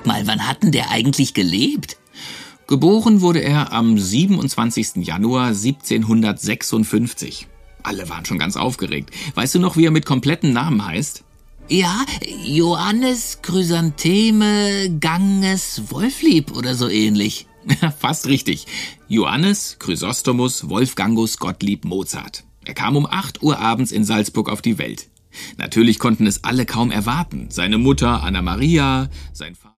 Sag mal, wann hat denn der eigentlich gelebt? Geboren wurde er am 27. Januar 1756. Alle waren schon ganz aufgeregt. Weißt du noch, wie er mit komplettem Namen heißt? Ja, Johannes Chrysantheme Ganges Wolflieb oder so ähnlich. Fast richtig. Johannes Chrysostomus Wolfgangus Gottlieb Mozart. Er kam um 8 Uhr abends in Salzburg auf die Welt. Natürlich konnten es alle kaum erwarten. Seine Mutter Anna Maria, sein Vater